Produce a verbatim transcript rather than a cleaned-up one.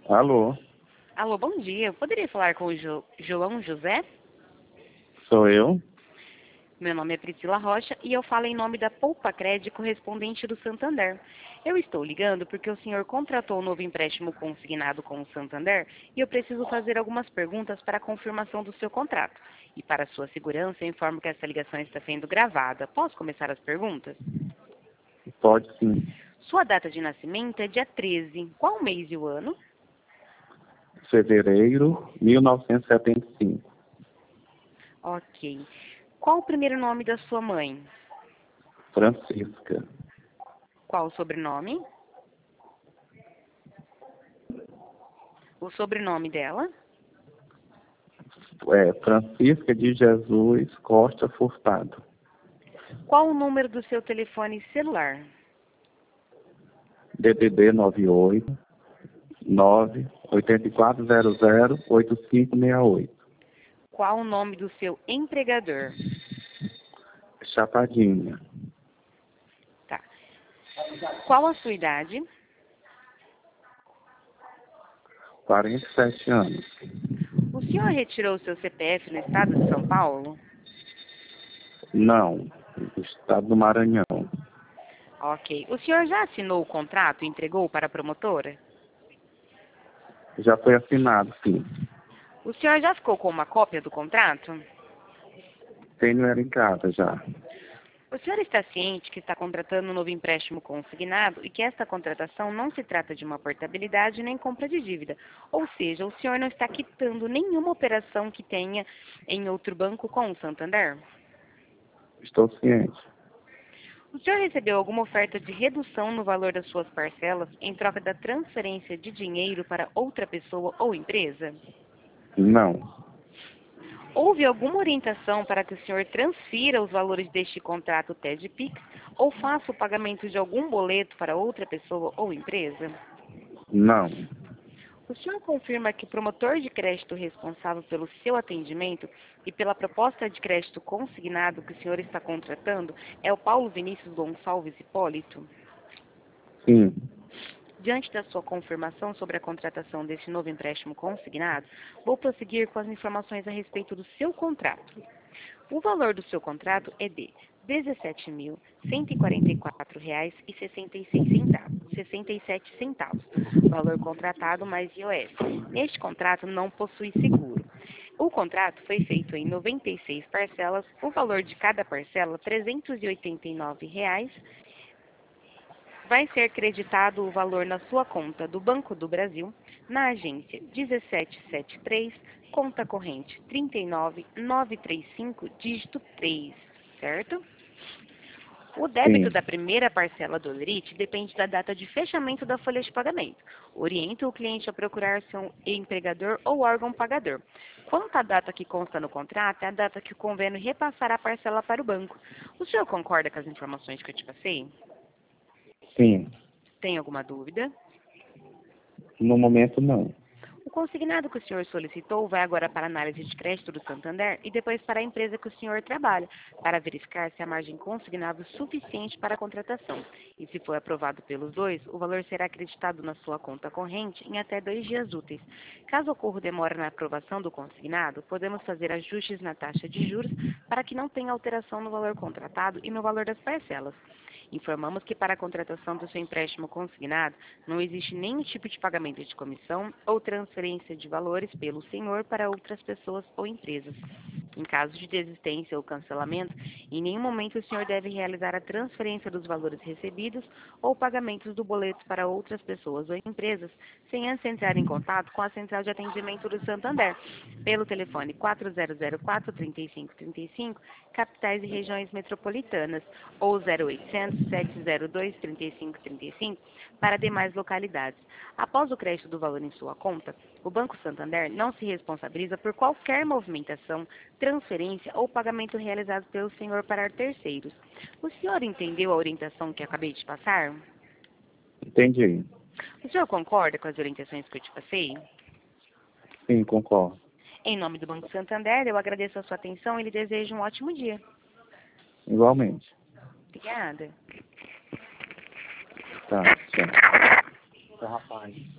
Alô, Alô, bom dia. Eu poderia falar com o Jo- João José? sou eu? Meu nome é Priscila Rocha e eu falo em nome da Poupa Crédito correspondente do Santander. Eu estou ligando porque o senhor contratou um novo empréstimo consignado com o Santander e eu preciso fazer algumas perguntas para a confirmação do seu contrato. E para sua segurança, eu informo que essa ligação está sendo gravada. Posso começar as perguntas? Pode sim. Sua data de nascimento é dia treze. Qual o mês e o ano? Fevereiro mil novecentos e setenta e cinco. Ok. Qual o primeiro nome da sua mãe? Francisca. Qual o sobrenome? O sobrenome dela? É, Francisca de Jesus Costa Furtado. Qual o número do seu telefone celular? D D D nove oito nove oito quatro zero zero oito cinco seis oito. Qual o nome do seu empregador? Chapadinha. Tá. Qual a sua idade? quarenta e sete anos. O senhor retirou seu C P F no estado de São Paulo? Não. Estado do Maranhão. Ok. O senhor já assinou o contrato e entregou para a promotora? Já foi assinado, sim. O senhor já ficou com uma cópia do contrato? Tenho ela em casa já. O senhor está ciente que está contratando um novo empréstimo consignado e que esta contratação não se trata de uma portabilidade nem compra de dívida. Ou seja, o senhor não está quitando nenhuma operação que tenha em outro banco com o Santander? Estou ciente. O senhor recebeu alguma oferta de redução no valor das suas parcelas em troca da transferência de dinheiro para outra pessoa ou empresa? Não. Houve alguma orientação para que o senhor transfira os valores deste contrato T E D Pix ou faça o pagamento de algum boleto para outra pessoa ou empresa? Não. O senhor confirma que o promotor de crédito responsável pelo seu atendimento e pela proposta de crédito consignado que o senhor está contratando é o Paulo Vinícius Gonçalves Hipólito? Sim. Diante da sua confirmação sobre a contratação deste novo empréstimo consignado, vou prosseguir com as informações a respeito do seu contrato. O valor do seu contrato é de dezessete mil cento e quarenta e quatro reais e sessenta e seis centavos, sessenta e sete centavos, valor contratado mais I O F. Este contrato não possui seguro. O contrato foi feito em noventa e seis parcelas, o valor de cada parcela trezentos e oitenta e nove reais. Vai ser creditado o valor na sua conta do Banco do Brasil, na agência dezessete setenta e três, conta corrente trinta e nove mil novecentos e trinta e cinco, dígito três, certo? O débito Sim. da primeira parcela do Lerite depende da data de fechamento da folha de pagamento. Orienta o cliente a procurar seu empregador ou órgão pagador. Quanto à data que consta no contrato, é a data que o convênio repassará a parcela para o banco. O senhor concorda com as informações que eu te passei? Sim. Tem alguma dúvida? No momento, não. O consignado que o senhor solicitou vai agora para a análise de crédito do Santander e depois para a empresa que o senhor trabalha, para verificar se a margem consignável é suficiente para a contratação. E se for aprovado pelos dois, o valor será acreditado na sua conta corrente em até dois dias úteis. Caso ocorra demora na aprovação do consignado, podemos fazer ajustes na taxa de juros para que não tenha alteração no valor contratado e no valor das parcelas. Informamos que para a contratação do seu empréstimo consignado, não existe nenhum tipo de pagamento de comissão ou transferência de valores pelo senhor para outras pessoas ou empresas. Em caso de desistência ou cancelamento, em nenhum momento o senhor deve realizar a transferência dos valores recebidos ou pagamentos do boleto para outras pessoas ou empresas, sem antes entrar em contato com a Central de Atendimento do Santander, pelo telefone quatro zero zero quatro, três cinco três cinco, capitais e regiões metropolitanas, ou zero oitocentos, sete zero dois, três cinco três cinco, para demais localidades. Após o crédito do valor em sua conta, o Banco Santander não se responsabiliza por qualquer movimentação, transferência ou pagamento realizado pelo senhor para terceiros. O senhor entendeu a orientação que acabei de passar? Entendi. O senhor concorda com as orientações que eu te passei? Sim, concordo. Em nome do Banco Santander, eu agradeço a sua atenção e lhe desejo um ótimo dia. Igualmente. Obrigada. Tá, tchau. Tchau, rapaz.